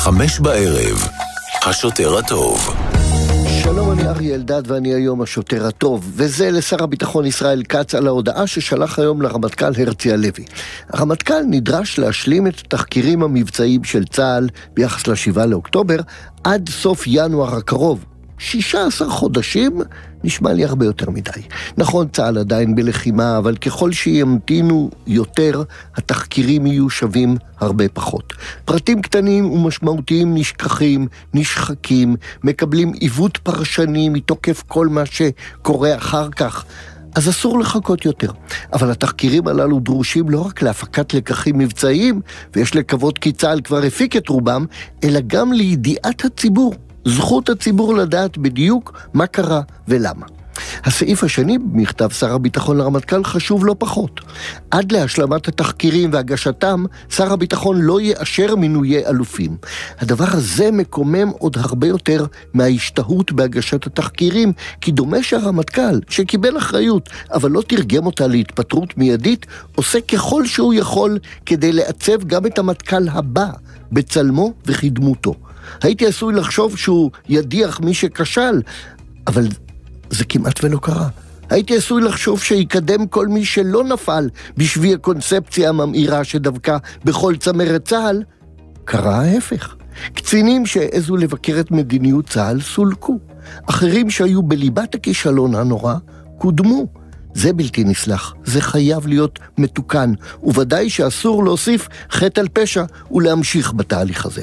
5:00, השוטר הטוב. שלום, אני אריה אלדד ואני היום השוטר הטוב, וזה לשר הביטחון ישראל כץ על ההודעה ששלח היום לרמטכ"ל הרצי הלוי. הרמטכ"ל נדרש להשלים את התחקירים המבצעיים של צה"ל ביחס ל7 לאוקטובר עד סוף ינואר הקרוב. 16 חודשים נשמע לי הרבה יותר מדי. נכון, צה"ל עדיין בלחימה, אבל ככל שימתינו יותר, התחקירים יהיו שווים הרבה פחות. פרטים קטנים ומשמעותיים נשכחים, נשחקים, מקבלים עיוות פרשני מתוקף כל מה שקורה אחר כך. אז אסור לחכות יותר. אבל התחקירים הללו דרושים לא רק להפקת לקחים מבצעיים, ויש לקוות כי צה"ל כבר הפיק את רובם, אלא גם לידיעת הציבור. זכות הציבור לדעת בדיוק מה קרה ולמה. הסעיף השני במכתב שר הביטחון לרמטכ"ל חשוב לא פחות. עד להשלמת התחקירים והגשתם, שר הביטחון לא יאשר מינויי אלופים. הדבר הזה מקומם עוד הרבה יותר מההשתהות בהגשת התחקירים, כי דומה שהרמטכ"ל, שקיבל אחריות, אבל לא תרגם אותה להתפטרות מיידית, עושה ככל שהוא יכול כדי לעצב גם את המטכ"ל הבא, בצלמו וכדמותו. הייתי עשוי לחשוב שהוא ידיח מי שכשל, אבל זה כמעט ולא קרה. הייתי עשוי לחשוב שיקדם כל מי שלא נפל בשביל הקונספציה הממאירה שדווקא בכל צמרת צה"ל. קרה ההפך. קצינים שהעזו לבקר את מדיניות צה"ל סולקו. אחרים שהיו בליבת הכישלון הנורא קודמו. זה בלתי נסלח, זה חייב להיות מתוקן, וודאי שאסור להוסיף חטא על פשע ולהמשיך בתהליך הזה.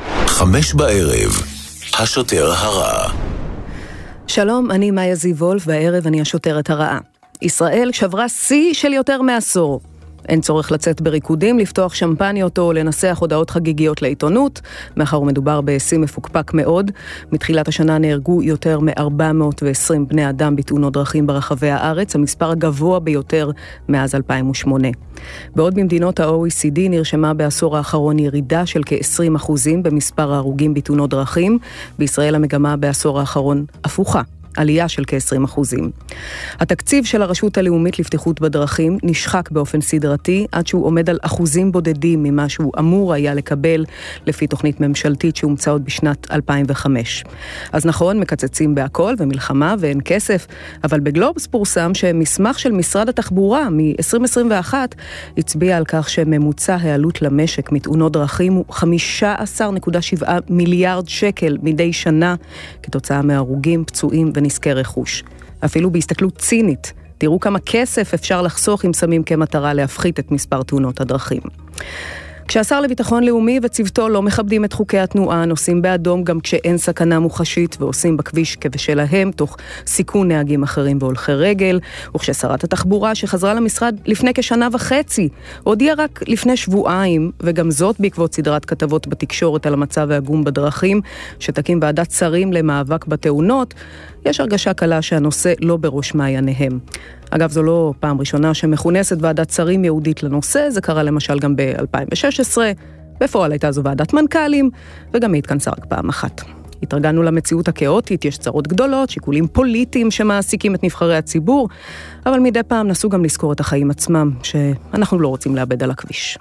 5:00, השוטר הרע. שלום, אני מאיה זיוולף, והערב אני השוטרת הרעה. ישראל שברה שיא של יותר מעשור. אין צורך לצאת בריקודים, לפתוח שמפניות או לנסח הודעות חגיגיות לעיתונות, מאחר ומדובר בשיא מפוקפק מאוד. מתחילת השנה נהרגו יותר מ-420 בני אדם בתאונות דרכים ברחבי הארץ, המספר הגבוה ביותר מאז 2008. בעוד במדינות ה-OECD נרשמה בעשור האחרון ירידה של כ-20% במספר ההרוגים בתאונות דרכים, בישראל המגמה בעשור האחרון הפוכה. עלייה של כ-20%. התקציב של הרשות הלאומית לבטיחות בדרכים נשחק באופן סדרתי, עד שהוא עומד על אחוזים בודדים ממה שהוא אמור היה לקבל לפי תוכנית ממשלתית שהומצאה עוד בשנת 2005. אז נכון, מקצצים בהכל ומלחמה ואין כסף, אבל בגלובס פורסם שמסמך של משרד התחבורה מ-2021 הצביע על כך שממוצע העלות למשק מתאונות דרכים הוא 15.7 מיליארד שקל מדי שנה, כתוצאה מהרוגים, פצועים ונזקי רכוש. אפילו בהסתכלות צינית, תראו כמה כסף אפשר לחסוך אם שמים כמטרה להפחית את מספר תאונות הדרכים. כשהשר לביטחון לאומי וצוותו לא מכבדים את חוקי התנועה, נוסעים באדום גם כשאין סכנה מוחשית ועושים בכביש כבשלהם, תוך סיכון נהגים אחרים והולכי רגל, וכששרת התחבורה שחזרה למשרד לפני כשנה וחצי, הודיעה רק לפני שבועיים, וגם זאת בעקבות סדרת כתבות בתקשורת על המצב העגום בדרכים, שתקים ועדת שרים למאבק בתאונות, יש הרגשה קלה שהנושא לא בראש מעייניהם. אגב, זו לא פעם ראשונה שמכונסת ועדת שרים יהודית לנושא, זה קרה למשל גם ב-2016, בפועל הייתה זו ועדת מנכ"לים, וגם היא התכנסה רק פעם אחת. התרגלנו למציאות הכאוטית, יש צרות גדולות, שיקולים פוליטיים שמעסיקים את נבחרי הציבור, אבל מדי פעם נסו גם לזכור את החיים עצמם, שאנחנו לא רוצים לאבד על הכביש.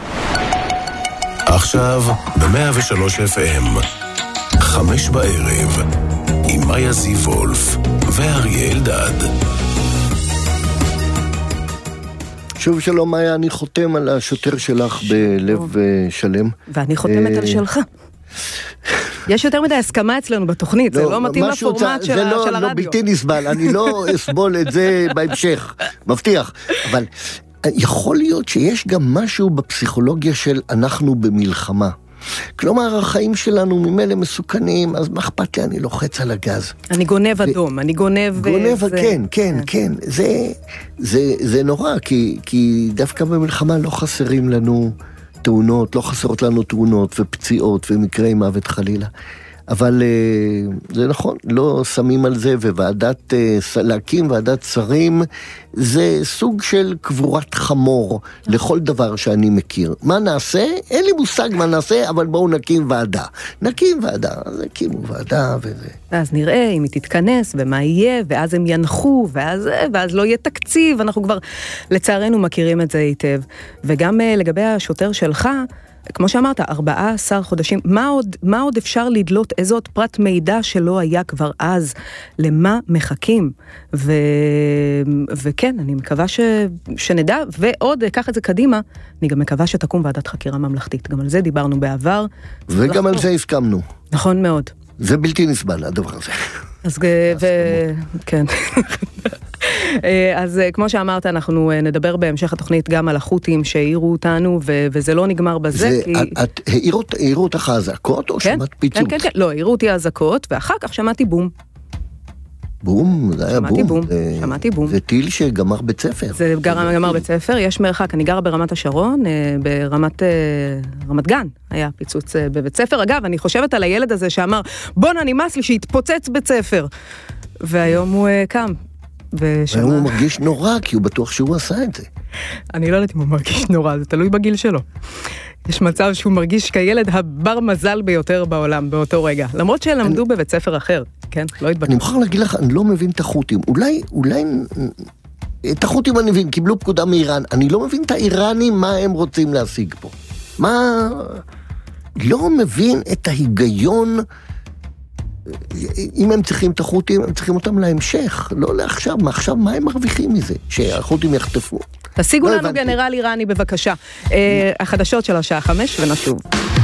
עכשיו ב-103 FM, 5:00, עם מאיה זיוולף ואריה אלדד. שוב שלום מאיה, אני חותם על השוטר שלך בלב שלם. ואני חותמת על שלך. יש יותר מדי הסכמה אצלנו בתוכנית, זה לא מתאים לפורמט של הרדיו. זה לא בלתי נסבל, אני לא אסבול את זה בהמשך, מבטיח. אבל יכול להיות שיש גם משהו בפסיכולוגיה של אנחנו במלחמה. כלומר, החיים שלנו ממילא מסוכנים, אז מה אכפת לי? אני לוחץ על הגז. אני גונב אדום, אני גונב... כן. זה נורא, כי דווקא במלחמה לא חסרים לנו תאונות, לא חסרות לנו תאונות ופציעות ומקרי מוות חלילה. אבל זה נכון, לא שמים על זה, להקים ועדת שרים זה סוג של קבורת חמור לכל דבר שאני מכיר. מה נעשה? אין לי מושג מה נעשה, אבל בואו נקים ועדה. אז הקימו ועדה וזה. ואז נראה אם היא תתכנס ומה יהיה, ואז הם ינחו, ואז לא יהיה תקציב. אנחנו כבר לצערנו מכירים את זה היטב. וגם לגבי השוטר שלך, כמו שאמרת, 14 חודשים, מה עוד אפשר לדלות, איזה עוד פרט מידע שלא היה כבר אז, למה מחכים, וכן, אני מקווה שנדע, ועוד, אקח את זה קדימה, אני גם מקווה שתקום ועדת חקירה ממלכתית, גם על זה דיברנו בעבר. וגם על זה הסכמנו. נכון מאוד. זה בלתי נסבל, הדבר הזה. אז כן. אז כמו שאמרת, אנחנו נדבר בהמשך התוכנית גם על החות'ים שהעירו אותנו, וזה לא נגמר בזה. העירו אותך האזעקות או שמעת פיצוץ? כן, לא, העירו אותי האזעקות, ואחר כך שמעתי בום. בום? זה היה בום? שמעתי בום. זה טיל שגמר בית ספר. זה גמר בית ספר, יש מרחק, אני גרה ברמת השרון, ברמת גן היה פיצוץ בבית ספר. אגב, אני חושבת על הילד הזה שאמר, בוא נמאס לי שהתפוצץ בית ספר. והיום הוא קם. והיום הוא מרגיש נורא, כי הוא בטוח שהוא עשה את זה. אני לא יודעת אם הוא מרגיש נורא, זה תלוי בגיל שלו. יש מצב שהוא מרגיש כילד הבר מזל ביותר בעולם באותו רגע, למרות שהם למדו בבית ספר אחר, כן? לא התבקשו. אני מוכרח להגיד לך, אני לא מבין את החות'ים. אולי את החות'ים אני מבין, קיבלו פקודה מאיראן. אני לא מבין את האיראנים, מה הם רוצים להשיג פה. לא מבין את ההיגיון. אם הם צריכים את החות'ים, הם צריכים אותם להמשך, לא לעכשיו. מעכשיו, מה הם מרוויחים מזה? שהחות'ים יחטפו. תשיגו לנו גנרל איראני בבקשה. החדשות של השעה 5 ונשוב.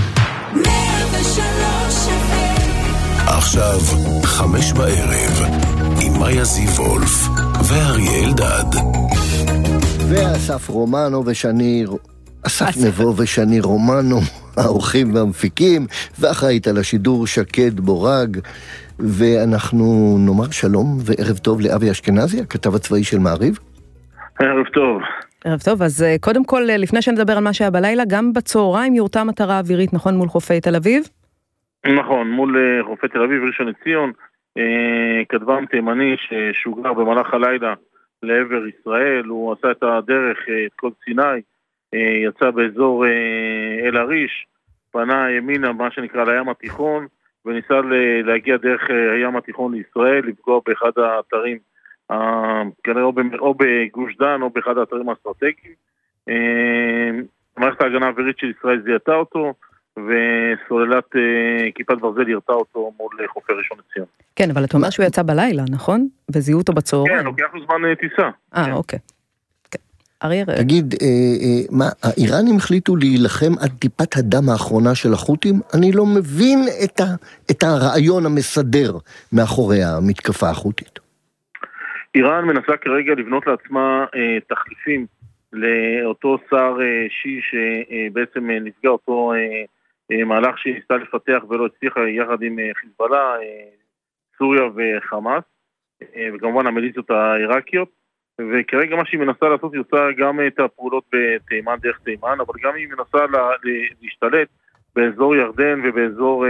עכשיו 5 בערב עם מאיה זיוולף ואריה אלדד. ואסף רומנו ושני, אסף נבו ושני רומנו, האורחים והמפיקים, ואחראית על השידור שקד בורג, ואנחנו נאמר שלום וערב טוב לאבי אשכנזי, הכתב הצבאי של מעריב. ערב טוב. ערב טוב, אז קודם כל, לפני שנדבר על מה שהיה בלילה, גם בצהריים יורתה מטרה אווירית, נכון, מול חופי תל אביב? נכון, מול חופי תל אביב, ראשון לציון, כטב"ם תימני ששוגר במהלך הלילה לעבר ישראל, הוא עשה את הדרך, את כל סיני, יצא באזור אל עריש, פנה ימינה, מה שנקרא, לים התיכון, וניסה להגיע דרך הים התיכון לישראל, לפגוע באחד האתרים, כנראה או בגוש דן או באחד האתרים האסטרטגיים. מערכת ההגנה האווירית של ישראל זיהתה אותו, וסוללת כיפת ברזל ירתה אותו מול חופי ראשון לציון. כן, אבל אתה אומר שהוא יצא בלילה, נכון? וזיהו אותו בצהריים. כן, לוקח לו זמן טיסה. אוקיי. תגיד, מה, האיראנים החליטו להילחם עד טיפת הדם האחרונה של החות'ים? אני לא מבין את הרעיון המסדר מאחורי המתקפה החות'ית. איראן מנסה כרגע לבנות לעצמה תחליפים לאותו שר שי שבעצם נפגע אותו מהלך שניסתה לפתח ולא הצליחה יחד עם חיזבאללה, סוריה וחמאס, וכמובן המיליציות העיראקיות, וכרגע מה שהיא מנסה לעשות, היא עושה גם את הפעולות בתימן דרך תימן, אבל גם היא מנסה להשתלט באזור ירדן ובאזור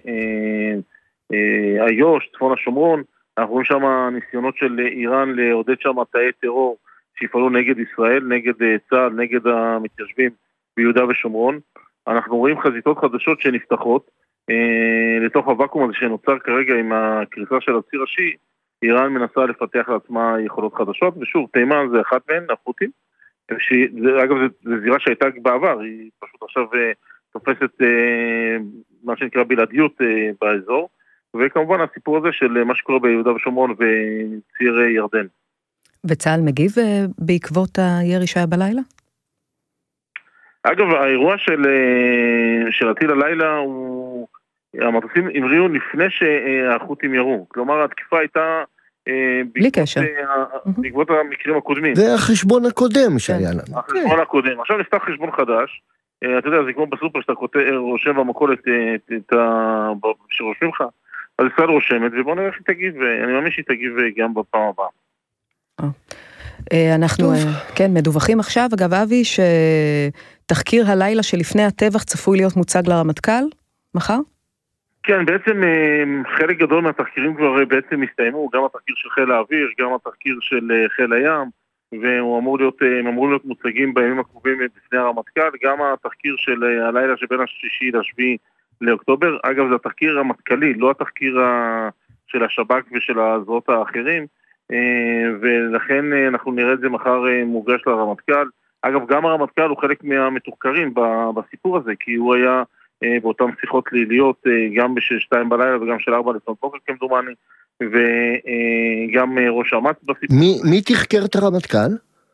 איו"ש, צפון השומרון. אנחנו רואים שם ניסיונות של איראן לעודד שם תאי טרור שיפעלו נגד ישראל, נגד צה"ל, נגד המתיישבים ביהודה ושומרון. אנחנו רואים חזיתות חדשות שנפתחות לתוך הוואקום הזה שנוצר כרגע עם הקריסה של הציר השיעי. איראן מנסה לפתח לעצמה יכולות חדשות, ושוב, תימן זה אחת מהן, החות'ים, אגב, זו זירה שהייתה בעבר, היא פשוט עכשיו תופסת מה שנקרא בלעדיות באזור, וכמובן הסיפור הזה של מה שקורה ביהודה ושומרון וציר ירדן. וצה"ל מגיב בעקבות הירי שהיה בלילה? אגב, האירוע של הטיל הלילה הוא... המטוסים המריאו לפני שהחות'ים ירו, כלומר התקיפה הייתה בלי קשר בעקבות המקרים הקודמים. זה החשבון הקודם שהיה לנו. החשבון הקודם, עכשיו נפתח חשבון חדש, אתה יודע, זה כמו בסופר שאתה רושם במקולת שרושמים לך, אז ישראל רושמת, ובוא נראה איך היא תגיב, אני מאמין שהיא תגיב גם בפעם הבאה. אנחנו, כן, מדווחים עכשיו, אגב אבי, שתחקיר הלילה שלפני הטבח צפוי להיות מוצג לרמטכ"ל, מחר? כן, בעצם חלק גדול מהתחקירים כבר בעצם הסתיימו, גם התחקיר של חיל האוויר, גם התחקיר של חיל הים, והם אמורים להיות מוצגים בימים הקרובים בפני הרמטכ"ל, גם התחקיר של הלילה שבין השישי לשביעי לאוקטובר, אגב זה התחקיר המטכ"לי, לא התחקיר של השב"כ ושל הזרועות האחרים, ולכן אנחנו נראה את זה מחר מוגש לרמטכ"ל, אגב, גם הרמטכ"ל הוא חלק מהמתוחקרים בסיפור הזה, כי הוא היה באותן שיחות ליליות, גם ב2 בלילה וגם של 4 לפנות בוקר כמדומני, וגם ראש אמ"ץ בסיפור. מי תחקר את הרמטכ"ל?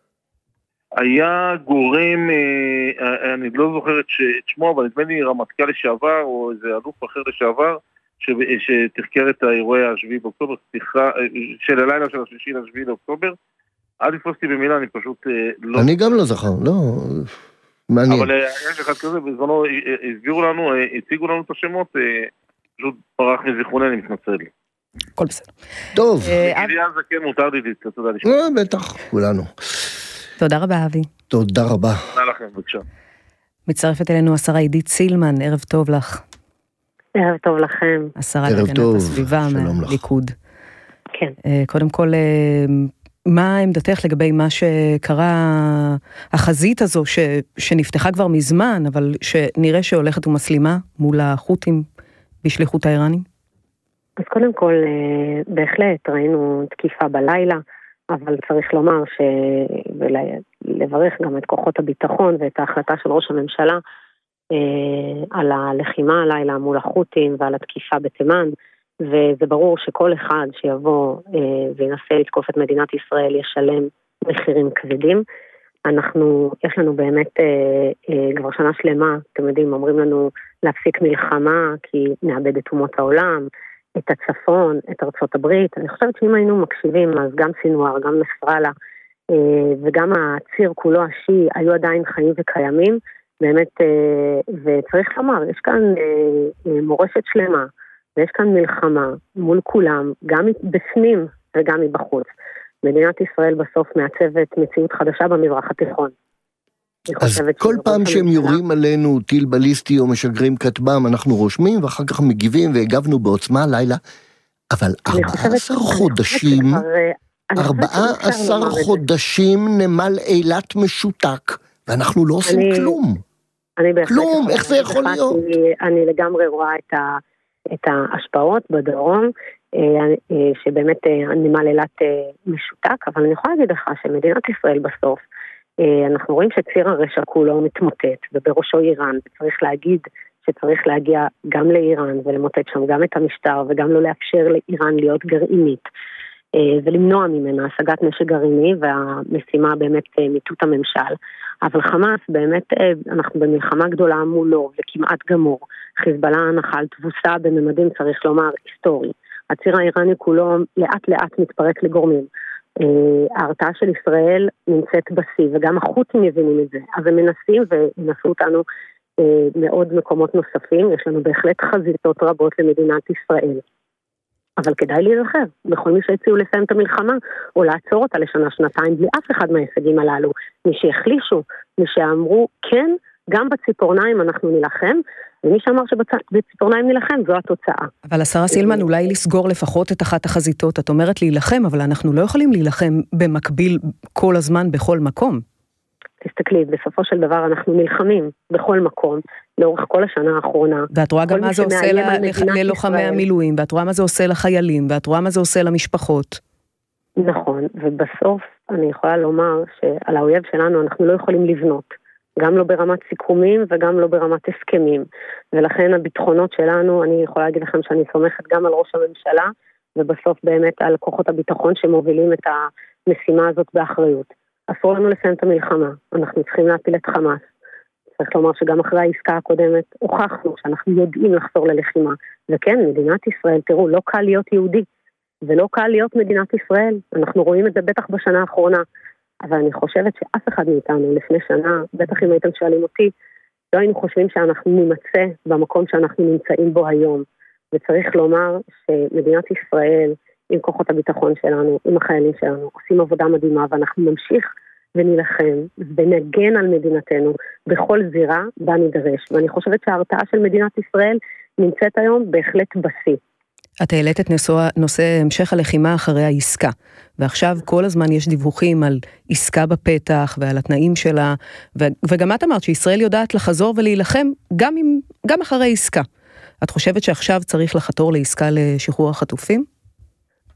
היה גורם, אני לא זוכר את שמו, אבל נדמה לי רמטכ"ל לשעבר, או איזה אלוף אחר לשעבר, שתחקר את האירועי ה7 באוקטובר, של הלילה של 6 ל7 לאוקטובר. עד לפרסתי במילה, אני פשוט לא... אני גם לא זוכר, לא... מעניין. אבל יש אחד כזה, בזמנו הסבירו לנו, הציגו לנו את השמות, פשוט פרח מזיכרוני, אני מתנצל. הכל בסדר. טוב. בגילי אז כן, מותר לי תודה לשמוע. בטח, כולנו. תודה רבה, אבי. תודה רבה. תודה לכם, בבקשה. מצטרפת אלינו השרה עידית סילמן, ערב טוב לך. ערב טוב לכם. השרה להגנת הסביבה מהליכוד. כן. קודם כל, מה עמדתך לגבי מה שקרה, החזית הזו שנפתחה כבר מזמן, אבל שנראה שהולכת ומסלימה מול החות'ים בשליחות האיראנים? אז קודם כל, בהחלט ראינו תקיפה בלילה, אבל צריך לומר ולברך גם את כוחות הביטחון ואת ההחלטה של ראש הממשלה על הלחימה הלילה מול החות'ים ועל התקיפה בתימן, וזה ברור שכל אחד שיבוא וינסה לתקוף את מדינת ישראל ישלם מחירים כבדים. יש לנו באמת כבר שנה שלמה, אתם יודעים, אומרים לנו להפסיק מלחמה כי נאבד את אומות העולם, את הצפון, את ארצות הברית. אני חושבת שאם היינו מקשיבים, אז גם סינואר, גם נסראללה, וגם הציר כולו השיעי היו עדיין חיים וקיימים, באמת, וצריך לומר, יש כאן מורשת שלמה, ויש כאן מלחמה מול כולם, גם בפנים וגם מבחוץ. מדינת ישראל בסוף מעצבת מציאות חדשה במזרח התיכון. אז כל פעם שהם יורים עלינו טיל בליסטי או משגרים כטב"ם, אנחנו רושמים ואחר כך מגיבים והגבנו בעוצמה לילה, אבל 14 חודשים, 14 חודשים נמל אילת משותק, ואנחנו לא עושים כלום. כלום, איך זה יכול להיות? אני לגמרי רואה את ההשפעות בדרום, שבאמת נמל אילת משותק, אבל אני יכולה להגיד לך שמדינת ישראל בסוף, אנחנו רואים שציר הרשע כולו מתמוטט, ובראשו איראן, וצריך להגיד שצריך להגיע גם לאיראן, ולמוטט שם גם את המשטר, וגם לא לאפשר לאיראן להיות גרעינית, ולמנוע ממנה השגת נשק גרעיני, והמשימה באמת מיטוט הממשל. אבל חמאס באמת, אנחנו במלחמה גדולה מולו, וכמעט גמור. חיזבאללה נחל תבוסה בממדים, צריך לומר, היסטורי. הציר האיראני כולו לאט לאט מתפרק לגורמים. ההרתעה של ישראל נמצאת בשיא, וגם החות'ים מבינים את זה. אז הם מנסים וינסו אותנו מאוד מקומות נוספים. יש לנו בהחלט חזיתות רבות למדינת ישראל. אבל כדאי להיזכר, בכל מי שהציעו לסיים את המלחמה, או לעצור אותה לשנה, שנתיים, בלי אף אחד מההישגים הללו. מי שהחלישו, מי שאמרו, כן, גם בציפורניים אנחנו נלחם, ומי שאמר שבציפורניים נלחם, זו התוצאה. אבל השרה סילמן, אולי לסגור לפחות את אחת החזיתות, את אומרת להילחם, אבל אנחנו לא יכולים להילחם במקביל כל הזמן, בכל מקום. תסתכלי, בסופו של דבר אנחנו נלחמים בכל מקום, לאורך כל השנה האחרונה. ואת רואה גם מה זה עושה ללוחמי המילואים, ואת רואה מה זה עושה לחיילים, ואת רואה מה זה עושה למשפחות. נכון, ובסוף אני יכולה לומר שעל האויב שלנו אנחנו לא יכולים לבנות, גם לא ברמת סיכומים וגם לא ברמת הסכמים, ולכן הביטחונות שלנו, אני יכולה להגיד לכם שאני סומכת גם על ראש הממשלה, ובסוף באמת על כוחות הביטחון שמובילים את המשימה הזאת באחריות. אסור לנו לסיים את המלחמה, אנחנו צריכים להפיל את חמאס. צריך לומר שגם אחרי העסקה הקודמת הוכחנו שאנחנו יודעים לחזור ללחימה. וכן, מדינת ישראל, תראו, לא קל להיות יהודי, ולא קל להיות מדינת ישראל. אנחנו רואים את זה בטח בשנה האחרונה, אבל אני חושבת שאף אחד מאיתנו לפני שנה, בטח אם הייתם שואלים אותי, לא היינו חושבים שאנחנו נמצא במקום שאנחנו נמצאים בו היום. וצריך לומר שמדינת ישראל, עם כוחות הביטחון שלנו, עם החיילים שלנו, עושים עבודה מדהימה, ואנחנו נמשיך ונלחם ונגן על מדינתנו בכל זירה בה נדרש. ואני חושבת שההרתעה של מדינת ישראל נמצאת היום בהחלט בשיא. את העלית את נושא המשך הלחימה אחרי העסקה, ועכשיו כל הזמן יש דיווחים על עסקה בפתח ועל התנאים שלה, וגם את אמרת שישראל יודעת לחזור ולהילחם גם אחרי עסקה. את חושבת שעכשיו צריך לחתור לעסקה לשחרור החטופים?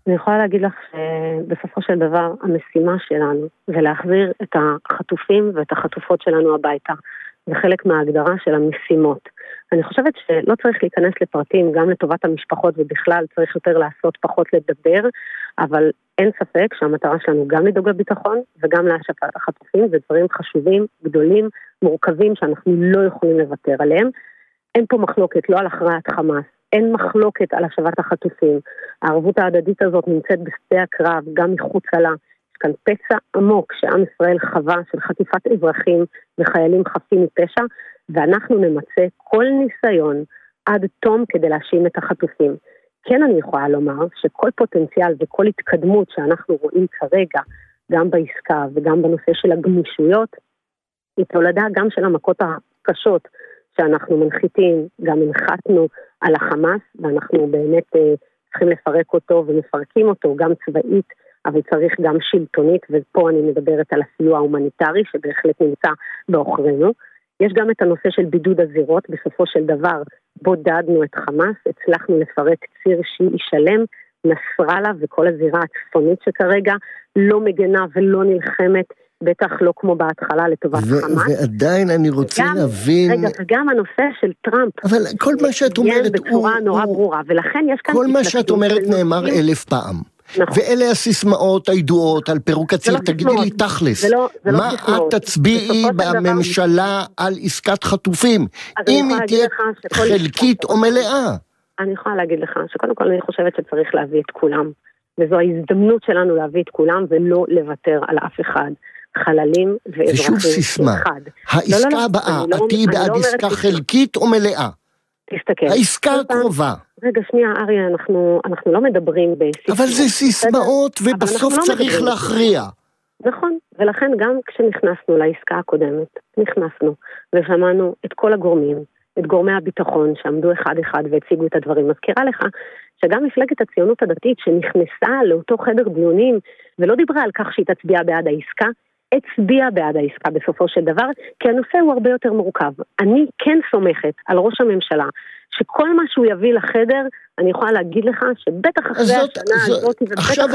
אני יכולה להגיד לך שבסופו של דבר המשימה שלנו זה להחזיר את החטופים ואת החטופות שלנו הביתה. זה חלק מההגדרה של המשימות. אני חושבת שלא צריך להיכנס לפרטים גם לטובת המשפחות ובכלל צריך יותר לעשות פחות לדבר, אבל אין ספק שהמטרה שלנו גם לדאוג לביטחון וגם להשבת החטופים, זה דברים חשובים, גדולים, מורכבים שאנחנו לא יכולים לוותר עליהם. אין פה מחלוקת לא על הכרעת חמאס, אין מחלוקת על השבת החטופים. הערבות ההדדית הזאת נמצאת בשדה הקרב, גם מחוצה לה. יש כאן פצע עמוק שעם ישראל חווה של חטיפת אזרחים וחיילים חפים מפשע, ואנחנו נמצא כל ניסיון עד תום כדי להאשים את החטופים. כן אני יכולה לומר שכל פוטנציאל וכל התקדמות שאנחנו רואים כרגע, גם בעסקה וגם בנושא של הגמישויות, היא תולדה גם של המכות הקשות שאנחנו מנחיתים, גם הנחתנו על החמאס, ואנחנו באמת צריכים לפרק אותו ומפרקים אותו גם צבאית, אבל צריך גם שלטונית, ופה אני מדברת על הסיוע ההומניטרי שבהחלט נמצא באוכרינו. יש גם את הנושא של בידוד הזירות, בסופו של דבר בודדנו את חמאס, הצלחנו לפרק ציר שיעי שלם, נסראללה וכל הזירה הצפונית שכרגע לא מגנה ולא נלחמת, בטח לא כמו בהתחלה לטובת חמאס. ועדיין אני רוצה להבין... רגע, וגם הנושא של טראמפ. אבל כל מה שאת אומרת בצורה נורא ברורה, ולכן יש כאן... כל מה שאת אומרת נאמר 1000 פעם. ואלה הסיסמאות הידועות על פירוק הציר, תגידי לי תכלס, מה את תצביעי בממשלה על עסקת חטופים, אם היא תהיה חלקית או מלאה? אני יכולה להגיד לך שקודם כל אני חושבת שצריך להביא את כולם, וזו ההזדמנות שלנו להביא את כולם ולא לוותר על אף אחד. חללים ואזרחים. זה שוב סיסמה. העסקה הבאה, את תהיי בעד עסקה חלקית או מלאה? תסתכל. העסקה הקרובה. רגע, שנייה, אריה, אנחנו לא מדברים בסיסמאות. אבל זה סיסמאות ובסוף צריך להכריע. נכון, ולכן גם כשנכנסנו לעסקה הקודמת, נכנסנו ושמענו את כל הגורמים, את גורמי הביטחון שעמדו אחד והציגו את הדברים. מזכירה לך שגם מפלגת הציונות הדתית שנכנסה לאותו חדר דיונים ולא דיברה על כך שהיא תצביע בעד העסקה, הצביע בעד העסקה בסופו של דבר, כי הנושא הוא הרבה יותר מורכב. אני כן סומכת על ראש הממשלה, שכל מה שהוא יביא לחדר, אני יכולה להגיד לך שבטח אחרי השנה הזאת, עכשיו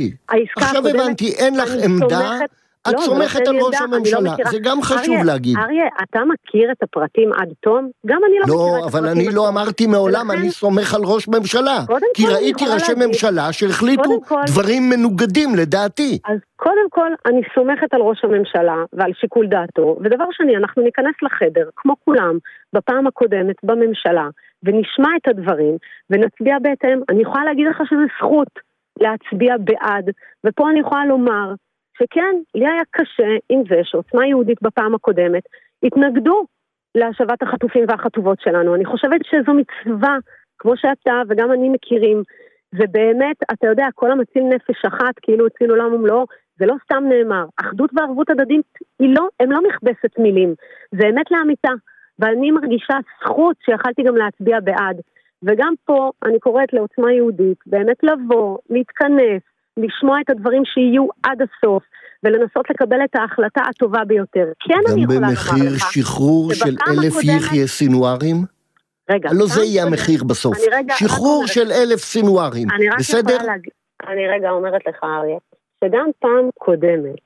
הבנתי, אין לך עמדה, את סומכת על ראש הממשלה, זה גם חשוב להגיד. אריה, אתה מכיר את הפרטים עד תום? גם אני לא מכירה את הפרטים. לא, אבל אני לא אמרתי מעולם, אני סומך על ראש ממשלה, כי ראיתי ראשי ממשלה שהחליטו דברים מנוגדים לדעתי. אז קודם כל, אני סומכת על ראש הממשלה ועל שיקול דעתו, ודבר שני, אנחנו ניכנס לחדר, כמו כולם, בפעם הקודמת, בממשלה, ונשמע את הדברים, ונצביע בהתאם. אני יכולה להגיד לך שזה זכות להצביע בעד, ופה אני יכולה לומר, שכן, לי היה קשה עם זה שעוצמה יהודית בפעם הקודמת התנגדו להשבת החטופים והחטובות שלנו. אני חושבת שזו מצווה, כמו שאתה וגם אני מכירים, ובאמת, אתה יודע, כל המציל נפש אחת, כאילו הציל עולם ומלואו, זה לא סתם נאמר. אחדות וערבות הדדית, הם לא מכבסת מילים, זה אמת לאמיתה, ואני מרגישה זכות שיכלתי גם להצביע בעד. וגם פה אני קוראת לעוצמה יהודית, באמת לבוא, להתכנס, לשמוע את הדברים שיהיו עד הסוף, ולנסות לקבל את ההחלטה הטובה ביותר. כן, אני יכולה לומר לך. גם במחיר שחרור של 1,000 יחיא סינוארים? רגע. לא זה יהיה המחיר בסוף. שחרור של 1,000 סינוארים. בסדר? אני רגע אומרת לך, אריה, שגם פעם קודמת,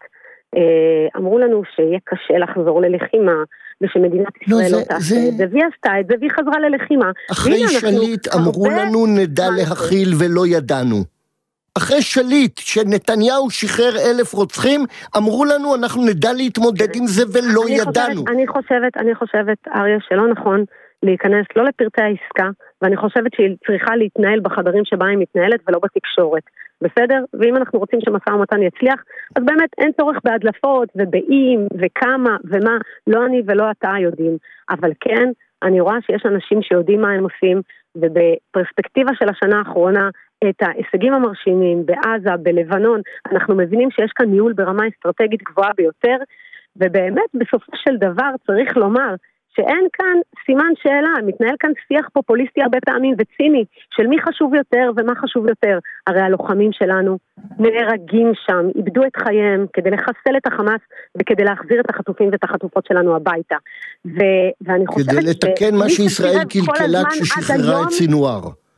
אמרו לנו שיהיה קשה לחזור ללחימה, ושמדינת ישראל לא תעשה את זה, והיא עשתה את זה, והיא חזרה ללחימה. אחרי שליט אמרו לנו נדע להכיל ולא ידענו. אחרי שליט שנתניהו שחרר 1,000 רוצחים, אמרו לנו אנחנו נדע להתמודד עם זה ולא ידענו. אני חושבת, אריה, שלא נכון להיכנס לא לפרטי העסקה, ואני חושבת שהיא צריכה להתנהל בחדרים שבה היא מתנהלת ולא בתקשורת. בסדר? ואם אנחנו רוצים שמשא ומתן יצליח, אז באמת אין צורך בהדלפות ובאים וכמה ומה, לא אני ולא אתה יודעים. אבל כן, אני רואה שיש אנשים שיודעים מה הם עושים, ובפרספקטיבה של השנה האחרונה, את ההישגים המרשימים בעזה, בלבנון, אנחנו מבינים שיש כאן ניהול ברמה אסטרטגית גבוהה ביותר, ובאמת בסופו של דבר צריך לומר שאין כאן סימן שאלה, מתנהל כאן שיח פופוליסטי הרבה פעמים וציני, של מי חשוב יותר ומה חשוב יותר. הרי הלוחמים שלנו נהרגים שם, איבדו את חייהם כדי לחסל את החמאס וכדי להחזיר את החטופים ואת החטופות שלנו הביתה. ואני חושבת כדי לתקן מה שישראל קלקלה כששחררה את סינואר.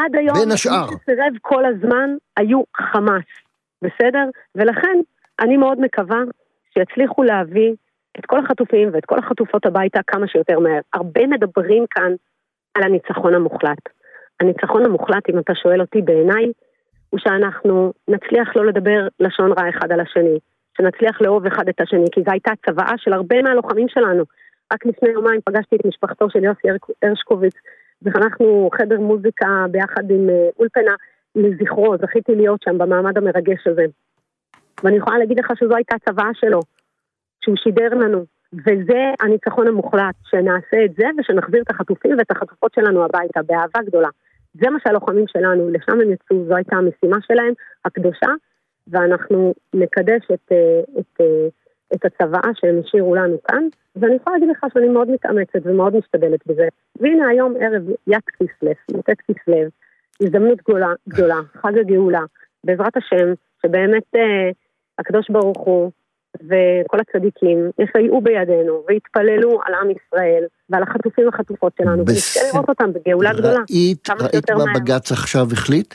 עד היום, בין השאר. מי שסירב כל הזמן היו חמאס, בסדר? ולכן אני מאוד מקווה שיצליחו להביא את כל החטופים ואת כל החטופות הביתה כמה שיותר מהר. הרבה מדברים כאן על הניצחון המוחלט. הניצחון המוחלט, אם אתה שואל אותי בעיניי, הוא שאנחנו נצליח לא לדבר לשון רע אחד על השני, שנצליח לאהוב אחד את השני, כי זו הייתה צוואה של הרבה מהלוחמים שלנו. רק לפני יומיים פגשתי את משפחתו של יוסי הרשקוביץ, וחנכנו חדר מוזיקה ביחד עם אולפנה לזכרו, זכיתי להיות שם במעמד המרגש הזה. ואני יכולה להגיד לך שזו הייתה הצוואה שלו, שהוא שידר לנו, וזה הניצחון המוחלט, שנעשה את זה ושנחזיר את החטופים ואת החטופות שלנו הביתה, באהבה גדולה. זה מה שהלוחמים שלנו, לשם הם יצאו, זו הייתה המשימה שלהם, הקדושה, ואנחנו נקדש את הצוואה שהם השאירו לנו כאן, ואני יכולה להגיד לך שאני מאוד מתאמצת ומאוד משתדלת בזה. והנה היום ערב י"ט כסלו, י"ט כסלו, הזדמנות גדולה, חג הגאולה, בעזרת השם, שבאמת הקדוש ברוך הוא וכל הצדיקים יסייעו בידינו ויתפללו על עם ישראל ועל החטופים והחטופות שלנו, ונזכה לראות אותם בגאולה גדולה. ראית מה בג"ץ עכשיו החליט?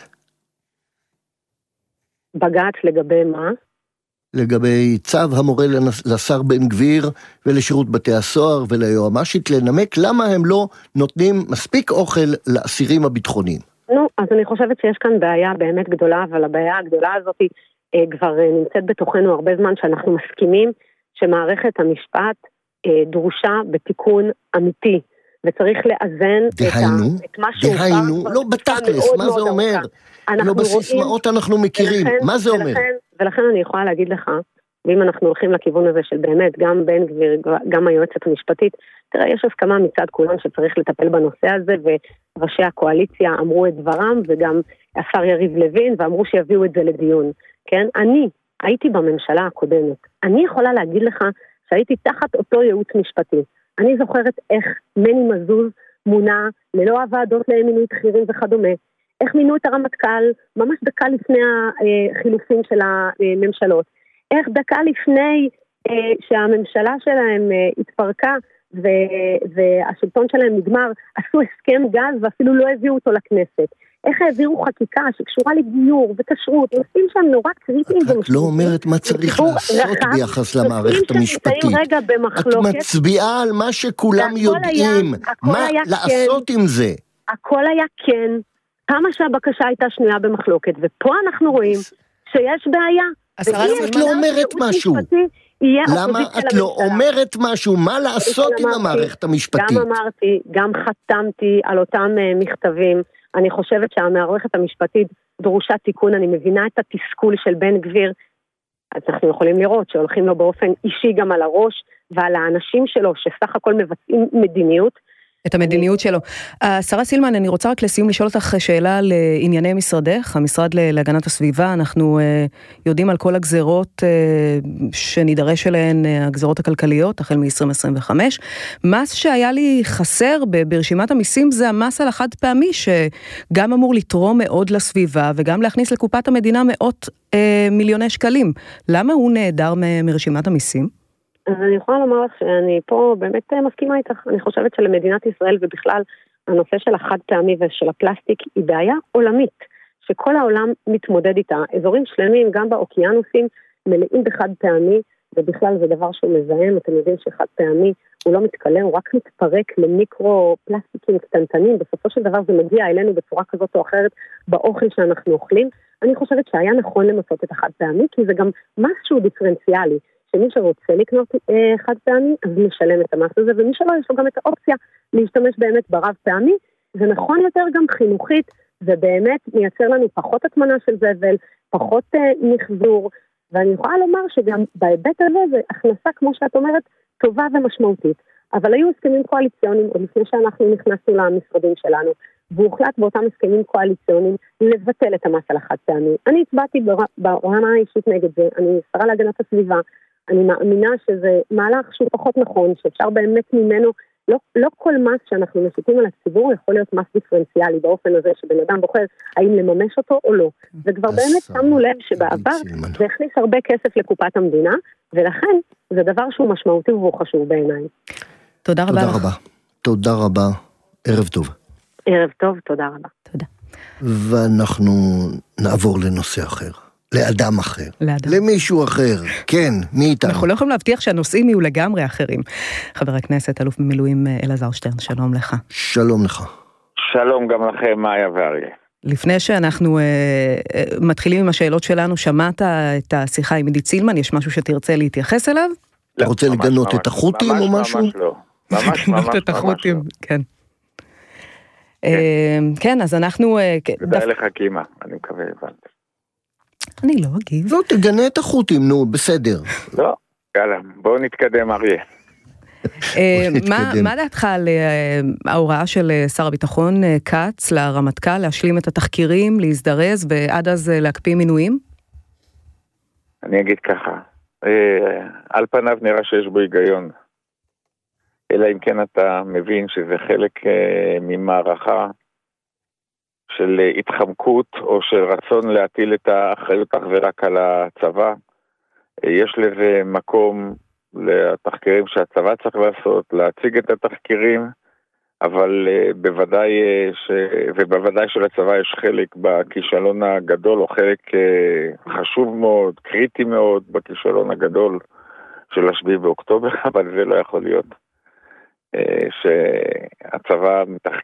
בג"ץ לגבי מה? לגבי צו המורה לשר בן גביר ולשירות בתי הסוהר וליועמ"שית לנמק למה הם לא נותנים מספיק אוכל לאסירים הביטחוניים. נו, אז אני חושבת שיש כאן בעיה באמת גדולה, אבל הבעיה הגדולה הזאת כבר נמצאת בתוכנו הרבה זמן, שאנחנו מסכימים שמערכת המשפט דרושה בתיקון אמיתי, וצריך לאזן את מה שהוא דהיינו, לא בתכלס, מה זה אומר? לא בסיסמאות אנחנו מכירים, מה זה אומר? ולכן אני יכולה להגיד לך, ואם אנחנו הולכים לכיוון הזה של באמת, גם בן גביר, גם היועצת המשפטית, תראה, יש הסכמה מצד כולם שצריך לטפל בנושא הזה, וראשי הקואליציה אמרו את דברם, וגם השר יריב לוין, ואמרו שיביאו את זה לדיון. כן? אני הייתי בממשלה הקודמת. אני יכולה להגיד לך שהייתי תחת אותו ייעוץ משפטי. אני זוכרת איך מני מזוז מונה ללא הוועדות למינוי בכירים וכדומה. איך מינו את הרמטכ"ל ממש דקה לפני החילופים של הממשלות. איך דקה לפני שהממשלה שלהם התפרקה והשלטון שלהם נגמר, עשו הסכם גז ואפילו לא הביאו אותו לכנסת. איך העבירו חקיקה שקשורה לגיור וכשרות, נושאים שהם נורא קריטיים. את לא אומרת מה צריך לעשות ביחס למערכת המשפטית. את מצביעה על מה שכולם יודעים, מה לעשות עם זה. הכל היה כן, כמה שהבקשה הייתה שנויה במחלוקת, ופה אנחנו רואים שיש בעיה. אז את לא אומרת משהו. למה את לא אומרת משהו? מה לעשות עם המערכת המשפטית? גם אמרתי, גם חתמתי על אותם מכתבים. אני חושבת שהמערכת המשפטית דרושה תיקון, אני מבינה את התסכול של בן גביר, אז אנחנו יכולים לראות שהולכים לו באופן אישי גם על הראש, ועל האנשים שלו שסך הכל מבצעים מדיניות, את המדיניות שלו. שרה סילמן, אני רוצה רק לסיום לשאול אותך שאלה על ענייני משרדך, המשרד להגנת הסביבה. אנחנו יודעים על כל הגזרות שנידרש אליהן, הגזרות הכלכליות, החל מ-2025. מס שהיה לי חסר ברשימת המיסים זה המס על החד פעמי, שגם אמור לתרום מאוד לסביבה, וגם להכניס לקופת המדינה מאות מיליוני שקלים. למה הוא נעדר מרשימת המיסים? אז אני יכולה לומר לך שאני פה באמת מסכימה איתך. אני חושבת שלמדינת ישראל ובכלל הנושא של החד פעמי ושל הפלסטיק היא בעיה עולמית, שכל העולם מתמודד איתה. אזורים שלמים גם באוקיינוסים מלאים בחד פעמי, ובכלל זה דבר שהוא מזהם. אתם יודעים שחד פעמי הוא לא מתקלם, הוא רק מתפרק למיקרו פלסטיקים קטנטנים. בסופו של דבר זה מגיע אלינו בצורה כזאת או אחרת באוכל שאנחנו אוכלים. אני חושבת שהיה נכון למסות את החד פעמי, כי זה גם משהו דיפרנציאלי. שמי שרוצה לקנות חד פעמי, אז משלם את המס הזה, ומי שלא, יש לו גם את האופציה להשתמש באמת ברב פעמי, זה נכון יותר גם חינוכית, ובאמת מייצר לנו פחות התמנה של זבל, פחות מחזור, ואני יכולה לומר שגם בהיבט הזה, זה הכנסה, כמו שאת אומרת, טובה ומשמעותית, אבל היו הסכמים קואליציוניים, עוד לפני שאנחנו נכנסנו למשרדים שלנו, והוחלט באותם הסכמים קואליציוניים לבטל את המס על החד פעמי. אני הצבעתי ברמה האישית נגד זה, אני שרה להגנת הסביבה, אני מאמינה שזה מהלך שהוא פחות נכון, שאפשר באמת ממנו, לא כל מס שאנחנו משיתים על הציבור יכול להיות מס דיפרנציאלי באופן הזה שבן אדם בוחר האם לממש אותו או לא. וכבר באמת שמנו לב שבעבר זה הכניס הרבה כסף לקופת המדינה, ולכן זה דבר שהוא משמעותי והוא חשוב בעיניי. תודה רבה לך. תודה רבה. ערב טוב. ערב טוב, תודה רבה. תודה. ואנחנו נעבור לנושא אחר. לאדם אחר. למישהו אחר. כן, מי איתנו? אנחנו לא יכולים להבטיח שהנושאים יהיו לגמרי אחרים. חבר הכנסת, אלוף במילואים אלעזר שטרן, שלום לך. שלום לך. שלום גם לכם, מאיה ואריה. לפני שאנחנו מתחילים עם השאלות שלנו, שמעת את השיחה עם עידית סילמן? יש משהו שתרצה להתייחס אליו? אתה רוצה לגנות את החות'ים או משהו? ממש לא. ממש את החות'ים, כן. כן, אז אנחנו... כדאי לך קימה, אני מקווה הבנתי. אני לא אגיב. לא, תגנה את החות'ים, נו, בסדר. לא, יאללה, בואו נתקדם, אריה. מה דעתך על ההוראה של שר הביטחון כץ לרמטכ"ל להשלים את התחקירים, להזדרז ועד אז להקפיא מינויים? אני אגיד ככה, על פניו נראה שיש בו היגיון, אלא אם כן אתה מבין שזה חלק ממערכה של התחמקות או של רצון להטיל את האחריות אך ורק על הצבא. יש לזה מקום לתחקירים שהצבא צריך לעשות, להציג את התחקירים, אבל בוודאי שלצבא יש חלק בכישלון הגדול, או חלק חשוב מאוד, קריטי מאוד בכישלון הגדול של 7 באוקטובר, אבל זה לא יכול להיות. שהצבא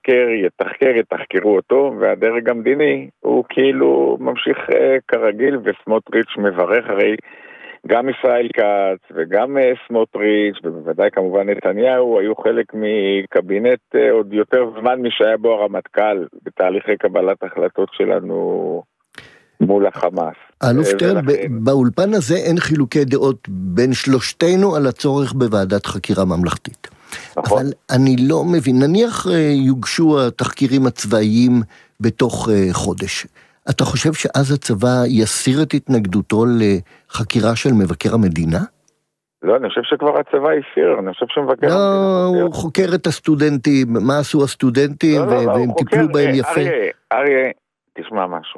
יתחקרו אותו, והדרג המדיני הוא כאילו ממשיך כרגיל, וסמוטריץ' מברך, הרי גם ישראל כץ וגם סמוטריץ' ובוודאי כמובן נתניהו היו חלק מקבינט עוד יותר זמן משהיה בו הרמטכ"ל בתהליכי קבלת החלטות שלנו מול החמאס. אלוף שטרן, באולפן הזה אין חילוקי דעות בין שלושתנו על הצורך בוועדת חקירה ממלכתית. נכון. אבל אני לא מבין, נניח יוגשו התחקירים הצבאיים בתוך חודש. אתה חושב שאז הצבא יסיר את התנגדותו לחקירה של מבקר המדינה? לא, אני חושב שכבר הצבא יסיר, אני חושב שמבקר המדינה... לא, הוא חוקר את הסטודנטים, מה עשו הסטודנטים, והם טיפלו בהם יפה. אריה, תשמע משהו.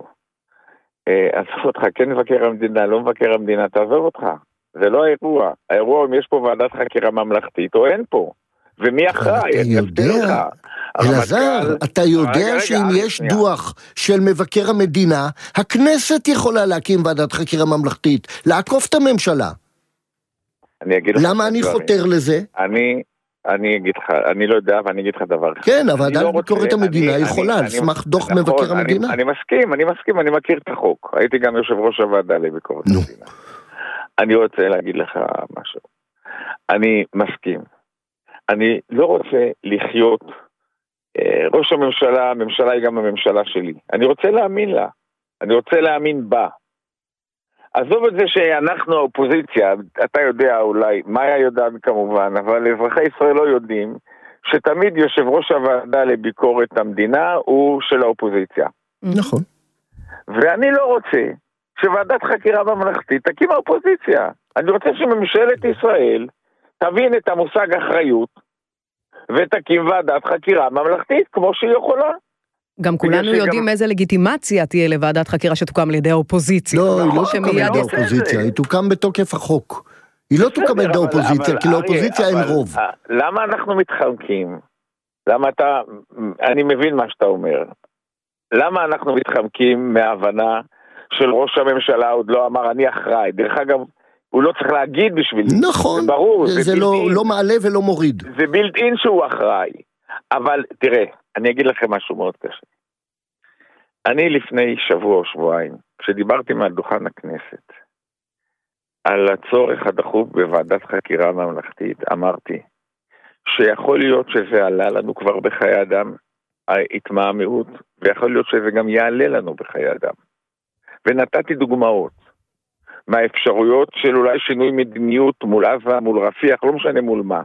עזוב אותך, כן מבקר המדינה, לא מבקר המדינה, תעזוב אותך. זה לא האירוע. האירוע אם יש פה ועדת חקירה ממלכתית, או אין פה. ומי אחראי? אתה יודע, אלעזר, אתה יודע שאם יש דוח של מבקר המדינה, הכנסת יכולה להקים ועדת חקירה ממלכתית, לעקוף את הממשלה. למה אני חותר לזה? אני אגיד לך, אני לא יודע, ואני אגיד לך דבר. כן, הוועדה לביקורת המדינה יכולה, על סמך דוח מבקר המדינה. אני מסכים, אני מכיר את החוק. הייתי גם יושב ראש הוועדה לביקורת המדינה. אני רוצה להגיד לך משהו. אני מסכים. אני לא רוצה לחיות, ראש הממשלה היא גם הממשלה שלי. אני רוצה להאמין לה. אני רוצה להאמין בה. עזוב את זה שאנחנו האופוזיציה, אתה יודע אולי, מאיה יודעת כמובן, אבל אזרחי ישראל לא יודעים, שתמיד יושב ראש הוועדה לביקורת המדינה הוא של האופוזיציה. נכון. ואני לא רוצה שוועדת חקירה ממלכתית תקים האופוזיציה. אני רוצה שממשלת ישראל תבין את המושג אחריות, ותקים ועדת חקירה ממלכתית כמו שהיא יכולה. גם כולנו יודעים איזה לגיטימציה תהיה לוועדת חקירה שתוקם על ידי האופוזיציה. לא, היא לא תוקם על ידי האופוזיציה, היא תוקם בתוקף החוק. היא לא תוקם על ידי האופוזיציה, כי לאופוזיציה אין רוב. למה אנחנו מתחמקים? אני מבין מה שאתה אומר. למה אנחנו מתחמקים מההבנה של ראש הממשלה עוד לא אמר אני אחראי? דרך אגב, הוא לא צריך להגיד בשבילי. נכון, זה ברור, זה לא מעלה ולא מוריד. זה בילד אין שהוא אחראי. אבל תראה, אני אגיד לכם משהו מאוד קשה. אני לפני שבוע או שבועיים, כשדיברתי מעל דוכן הכנסת, על הצורך הדחוף בוועדת חקירה ממלכתית, אמרתי, שיכול להיות שזה עלה לנו כבר בחיי אדם, ההתמהמהות, ויכול להיות שזה גם יעלה לנו בחיי אדם. ונתתי דוגמאות, מהאפשרויות של אולי שינוי מדיניות מול עזה, מול רפיח, לא משנה מול מה.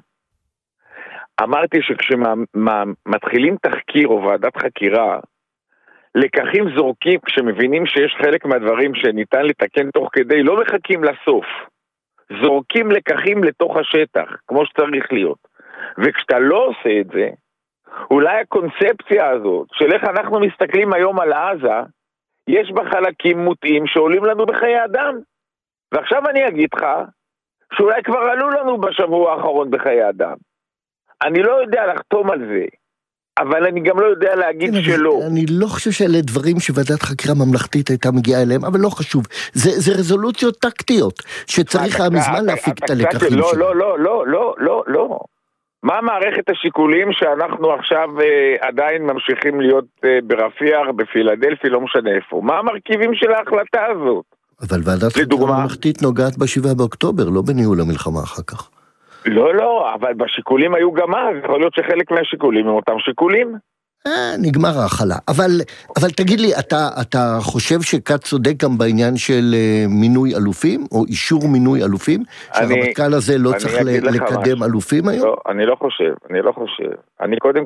אמרתי שכשמתחילים תחקיר או ועדת חקירה, לקחים זורקים, כשמבינים שיש חלק מהדברים שניתן לתקן תוך כדי, לא מחכים לסוף. זורקים לקחים לתוך השטח, כמו שצריך להיות. וכשאתה לא עושה את זה, אולי הקונספציה הזאת, של איך אנחנו מסתכלים היום על עזה, יש בה חלקים מוטעים שעולים לנו בחיי אדם. ועכשיו אני אגיד לך, שאולי כבר עלו לנו בשבוע האחרון בחיי אדם. אני לא יודע לחתום על זה, אבל אני גם לא יודע להגיד שלא. אני לא חושב שאלה דברים שוועדת חקירה ממלכתית הייתה מגיעה אליהם, אבל לא חשוב. זה רזולוציות טקטיות, שצריך מזמן להפיק את הלקחים שלו. לא. מה מערכת השיקולים שאנחנו עכשיו עדיין ממשיכים להיות ברפיח, בפילדלפי, לא משנה איפה? מה המרכיבים של ההחלטה הזאת? אבל ועדת חקירה ממלכתית נוגעת ב7 באוקטובר, לא בניהול המלחמה אחר כך. לא, אבל בשיקולים היו גם אז, יכול להיות שחלק מהשיקולים הם אותם שיקולים. נגמר ההחלה. אבל תגיד לי, אתה חושב שכת צודק גם בעניין של מינוי אלופים, או אישור מינוי אלופים? שהרמטכ"ל הזה לא צריך לקדם אלופים היום? לא, אני לא חושב. אני קודם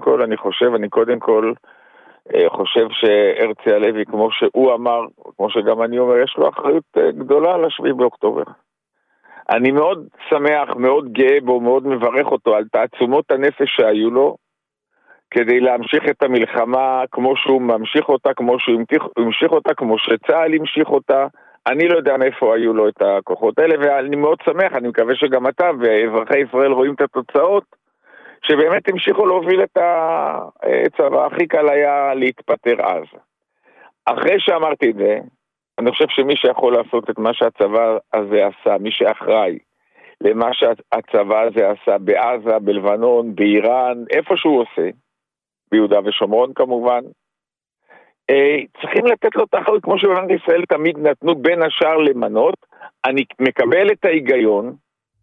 כל חושב שהרצי הלוי, כמו שהוא אמר, כמו שגם אני אומר, יש לו אחריות גדולה על 7 באוקטובר. אני מאוד שמח, מאוד גאה בו, מאוד מברך אותו על תעצומות הנפש שהיו לו, כדי להמשיך את המלחמה כמו שהוא ממשיך אותה, כמו שהוא המשיך אותה, כמו שצה"ל המשיך אותה. אני לא יודע מאיפה היו לו את הכוחות האלה, ואני מאוד שמח, אני מקווה שגם אתה ואזרחי ישראל רואים את התוצאות, שבאמת המשיכו להוביל את הצבא. הכי קל היה להתפטר אז. אחרי שאמרתי את זה, אני חושב שמי שיכול לעשות את מה שהצבא הזה עשה, מי שאחראי למה שהצבא הזה עשה בעזה, בלבנון, באיראן, איפה שהוא עושה, ביהודה ושומרון כמובן, צריכים לתת לו את האחריות, כמו שבבנק ישראל תמיד נתנו בין השאר למנות. אני מקבל את ההיגיון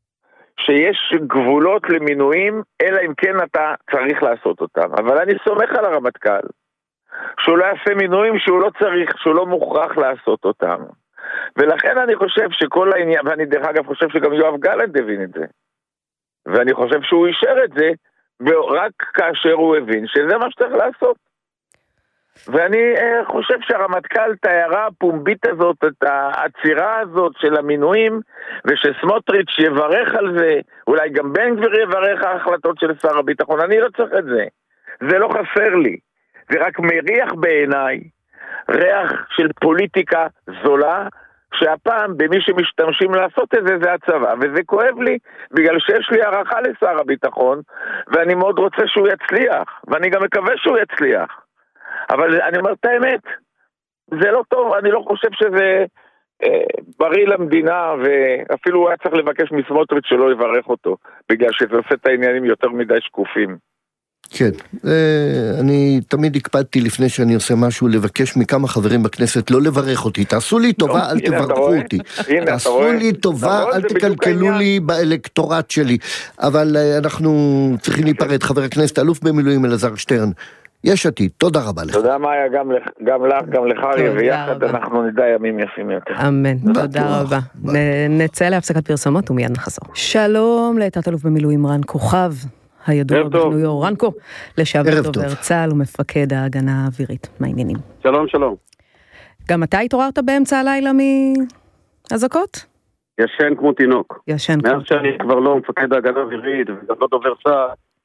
שיש גבולות למינויים, אלא אם כן אתה צריך לעשות אותם. אבל אני סומך על הרמטכ"ל, שהוא לא יעשה מינויים שהוא לא צריך, שהוא לא מוכרח לעשות אותם. ולכן אני חושב שכל העניין, ואני דרך אגב חושב שגם יואב גלנט הבין את זה, ואני חושב שהוא אישר את זה, רק כאשר הוא הבין שזה מה שצריך לעשות. ואני חושב שהרמטכ"ל, את ההערה הפומבית הזאת, את העצירה הזאת של המינויים, ושסמוטריץ' יברך על זה, אולי גם בן גביר יברך ההחלטות של שר הביטחון, אני לא צריך את זה. זה לא חסר לי. זה רק מריח בעיניי ריח של פוליטיקה זולה, שהפעם במי שמשתמשים לעשות את זה, זה הצבא. וזה כואב לי, בגלל שיש לי הערכה לשר הביטחון, ואני מאוד רוצה שהוא יצליח, ואני גם מקווה שהוא יצליח. אבל אני אומר את האמת, זה לא טוב, אני לא חושב שזה בריא למדינה, ואפילו הוא היה צריך לבקש מסמוטריץ' שלא יברך אותו, בגלל שזה עושה את העניינים יותר מדי שקופים. כן, אני תמיד הקפדתי לפני שאני עושה משהו לבקש מכמה חברים בכנסת לא לברך אותי, תעשו לי טובה, אל תברכו אותי, תעשו לי טובה, אל תקלקלו לי באלקטורט שלי, אבל אנחנו צריכים להיפרד. חבר הכנסת אלוף במילואים אלעזר שטרן, יש עתיד, תודה רבה לך. תודה מאיה, גם לך, גם לך, ויחד אנחנו נדע ימים יפים יותר. אמן, תודה רבה. נצא להפסקת פרסומות ומיד נחזור. שלום לתת אלוף במילואים רן כוכב, הידוע בכינויו רנקו, לשעבר דובר צה"ל ומפקד ההגנה האווירית. מה העניינים? שלום, שלום. גם אתה התעוררת באמצע הלילה מהזעקות? ישן כמו תינוק. ישן כמו תינוק. מאז שאני כבר לא מפקד ההגנה האווירית וגם לא דובר צה"ל.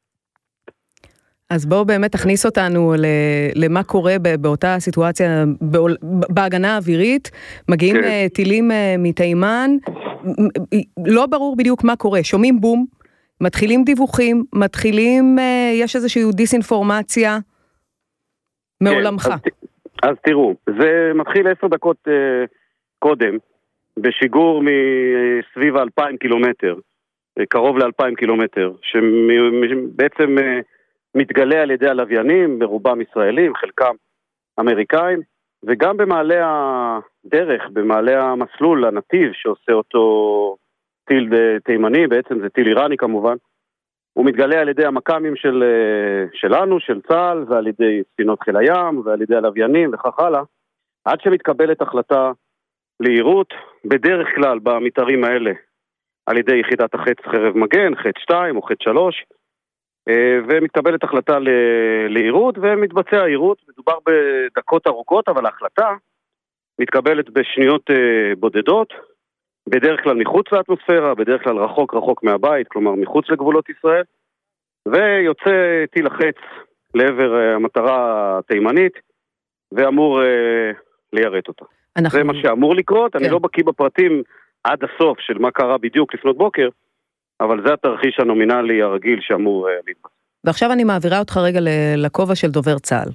אז בואו באמת תכניס אותנו למה קורה באותה סיטואציה בהגנה האווירית. מגיעים טילים מתימן, לא ברור בדיוק מה קורה, שומעים בום, מתחילים דיווחים, יש איזושהי דיסאינפורמציה מעולמך. אז תראו, זה מתחיל 10 דקות קודם, בשיגור מסביב 2,000 קילומטר, קרוב ל2,000 קילומטר, שבעצם מתגלה על ידי הלוויינים, ברובם ישראלים, חלקם אמריקאים, וגם במעלה הדרך, במעלה המסלול, הנתיב שעושה אותו טיל תימני, בעצם זה טיל איראני כמובן, הוא מתגלה על ידי המקמים שלנו, של צה"ל, ועל ידי ספינות חיל הים, ועל ידי הלוויינים וכך הלאה, עד שמתקבלת החלטה להירות, בדרך כלל במתארים האלה, על ידי יחידת החץ חרב מגן, חץ 2 או חץ 3, ומתקבלת החלטה להירות, ומתבצע הירות, מדובר בדקות ארוכות, אבל ההחלטה מתקבלת בשניות בודדות, בדרך כלל מחוץ לאטמוספירה, בדרך כלל רחוק מהבית, כלומר מחוץ לגבולות ישראל, ויוצא טיל החץ לעבר המטרה התימנית, ואמור ליירט אותה. זה מה שאמור לקרות, כן. אני לא בקיא בפרטים עד הסוף של מה קרה בדיוק לפנות בוקר, אבל זה התרחיש הנומינלי הרגיל שאמור להתבצע. ועכשיו אני מעבירה אותך רגע לכובע של דובר צה"ל.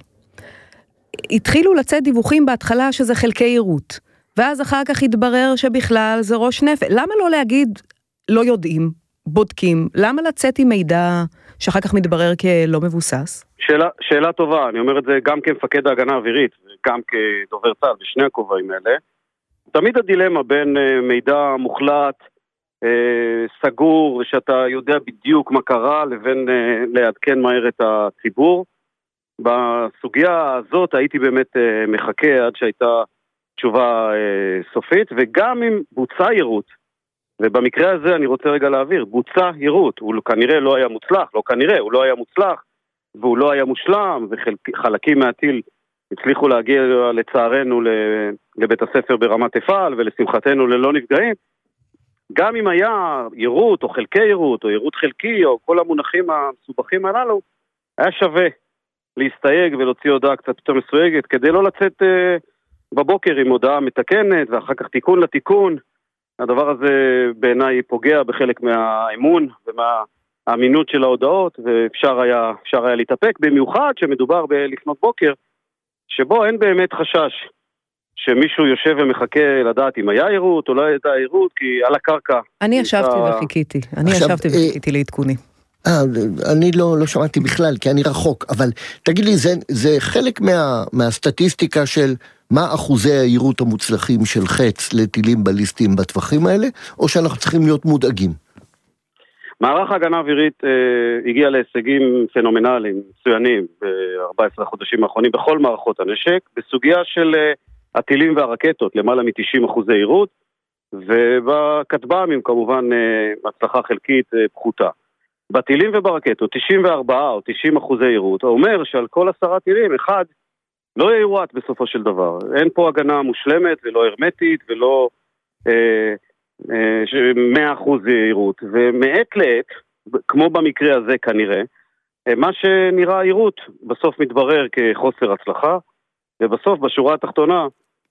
התחילו לצאת דיווחים בהתחלה שזה חלקי יירוט, ואז אחר כך התברר שבכלל זה ראש נפץ. למה לא להגיד, לא יודעים, בודקים? למה לצאת עם מידע שאחר כך מתברר כלא מבוסס? שאלה טובה, אני אומר את זה גם כמפקד ההגנה האווירית, וגם כדובר צה"ל, בשני הכובעים האלה. תמיד הדילמה בין מידע מוחלט, סגור, ושאתה יודע בדיוק מה קרה, לבין לעדכן מהר את הציבור. בסוגיה הזאת הייתי באמת מחכה עד שהייתה תשובה סופית, וגם אם בוצע יירוט, ובמקרה הזה אני רוצה רגע להעביר, בוצע יירוט, הוא כנראה לא היה מוצלח, לא כנראה, הוא לא היה מוצלח, והוא לא היה מושלם, וחלקים מהטיל הצליחו להגיע לצערנו לבית הספר ברמת אפעל, ולשמחתנו ללא נפגעים. גם אם היה יירוט, או חלקי יירוט, או יירוט חלקי, או כל המונחים המסובכים הללו, היה שווה להסתייג ולהוציא הודעה קצת יותר מסויגת, כדי לא לצאת בבוקר עם הודעה מתקנת, ואחר כך תיקון לתיקון. הדבר הזה בעיניי פוגע בחלק מהאמון ומהאמינות של ההודעות, ואפשר היה להתאפק, במיוחד שמדובר בלפנות בוקר, שבו אין באמת חשש שמישהו יושב ומחכה לדעת אם היה יירוט או לא היה יירוט, כי על הקרקע... אני ישבתי וחיכיתי, לעדכוני. אני לא שמעתי בכלל, כי אני רחוק, אבל תגיד לי, זה חלק מהסטטיסטיקה של מה אחוזי היירוט המוצלחים של חץ לטילים בליסטיים בטווחים האלה, או שאנחנו צריכים להיות מודאגים? מערך ההגנה האווירית הגיע להישגים פנומנליים, מצוינים, ב-14 החודשים האחרונים, בכל מערכות הנשק, בסוגיה של הטילים והרקטות, למעלה מ-90% יירוט, ובכטב"מים כמובן הצלחה חלקית פחותה. בטילים וברקטות, 94 או 90% יירוט, אומר שעל כל 10 טילים, אחד לא יירוט בסופו של דבר. אין פה הגנה מושלמת ולא הרמטית ולא 100% יירוט. ומעת לעת, כמו במקרה הזה כנראה, מה שנראה יירוט בסוף מתברר כחוסר הצלחה, ובסוף בשורה התחתונה,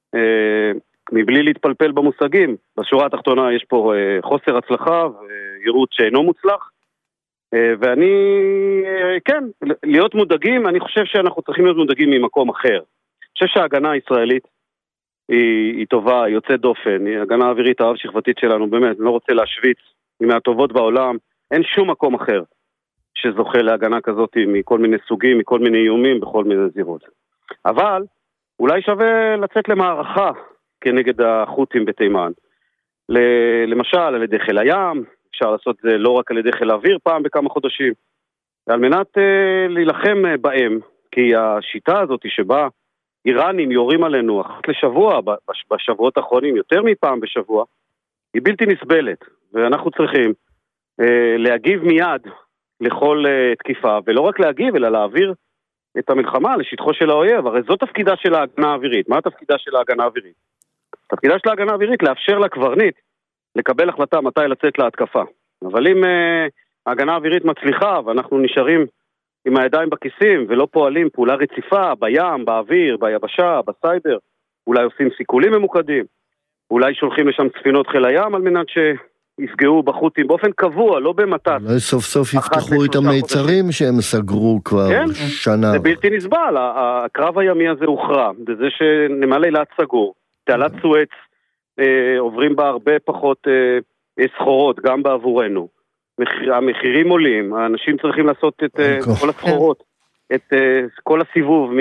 מבלי להתפלפל במושגים, בשורה התחתונה יש פה חוסר הצלחה ויירוט שאינו מוצלח, ואני, כן, להיות מודאגים, אני חושב שאנחנו צריכים להיות מודאגים ממקום אחר. אני חושב שההגנה הישראלית היא טובה, היא יוצאת דופן, היא הגנה האווירית הרב שכבתית שלנו, באמת, אני לא רוצה להשוויץ, היא מהטובות בעולם, אין שום מקום אחר שזוכה להגנה כזאת מכל מיני סוגים, מכל מיני איומים, בכל מיני זירות. אבל אולי שווה לצאת למערכה כנגד החות'ים בתימן. למשל, על ידי חיל הים, אפשר לעשות זה לא רק על ידי חיל האוויר פעם בכמה חודשים, על מנת להילחם בהם, כי השיטה הזאת שבה איראנים יורים עלינו אחת לשבוע, בשבועות האחרונים יותר מפעם בשבוע, היא בלתי נסבלת, ואנחנו צריכים להגיב מיד לכל תקיפה, ולא רק להגיב, אלא להעביר את המלחמה לשטחו של האויב. הרי זו תפקידה של ההגנה האווירית. מה התפקידה של ההגנה האווירית? תפקידה של ההגנה האווירית לאפשר לקברניט לקבל החלטה מתי לצאת להתקפה. אבל אם ההגנה האווירית מצליחה ואנחנו נשארים עם הידיים בכיסים ולא פועלים פעולה רציפה בים, באוויר, ביבשה, בסייבר, אולי עושים סיכולים ממוקדים, אולי שולחים לשם ספינות חיל הים על מנת שיפגעו בחות'ים באופן קבוע, לא במטס. אולי סוף סוף יפתחו את המיצרים שהם סגרו כבר שנה. זה בלתי נסבל, הקרב הימי הזה הוכרע, בזה שנמל אילת סגור, תעלת סואץ עוברים בה הרבה פחות סחורות, גם בעבורנו. המחירים עולים, האנשים צריכים לעשות את כל הסחורות, את כל הסיבוב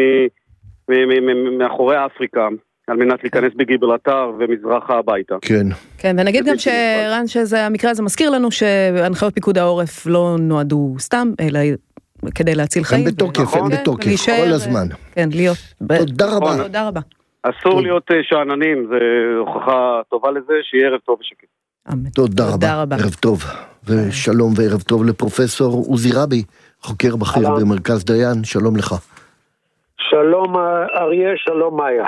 מאחורי אפריקה, על מנת להיכנס בגיברלטר ומזרחה הביתה. כן. כן, ונגיד גם שרן, שהמקרה הזה מזכיר לנו שהנחיות פיקוד העורף לא נועדו סתם, אלא כדי להציל חיים. הם בתוקף, כל הזמן. כן, להיות. תודה רבה. תודה רבה. אסור להיות שעננים, זה הוכחה טובה לזה, שיהיה ערב טוב ושקט. תודה רבה, ערב טוב, ושלום וערב טוב לפרופסור עוזי רבי, חוקר בכיר במרכז דיין, שלום לך. שלום אריה, שלום מאיה.